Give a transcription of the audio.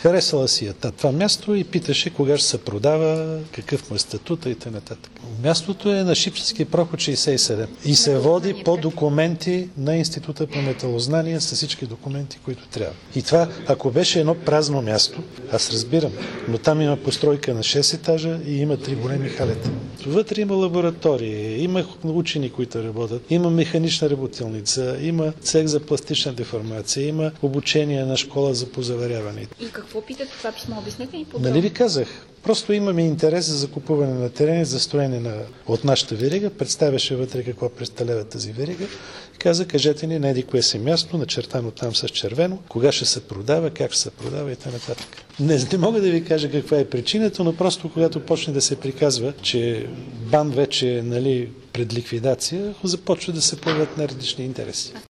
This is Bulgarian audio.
Харесала си това място и питаше кога ще се продава, какъв му е статута и т.н. Мястото е на Шипченски проход 67 и се води по документи на Института по металознание с всички документи, които трябва. И това, ако беше едно празно място, аз разбирам, но там има постройка на 6 етажа и има 3 големи халета. Вътре има лаборатории, има учени, които работят, има механична работилница, има цех за пластична деформация, има обучение на школа за позаверяване. И какво питате това писмо? Обяснете ни подробно. Нали ви казах? Просто имаме интерес за закупуване на терени, за строене от нашата верига. Представяше вътре какво представлява тази верига. Каза, кажете ни на еди-кое си място, начертано там с червено, кога ще се продава, как ще се продава и т.н. Не мога да ви кажа каква е причината, но просто когато почне да се приказва, че БАН вече е пред ликвидация, започва да се появят най-различни интереси.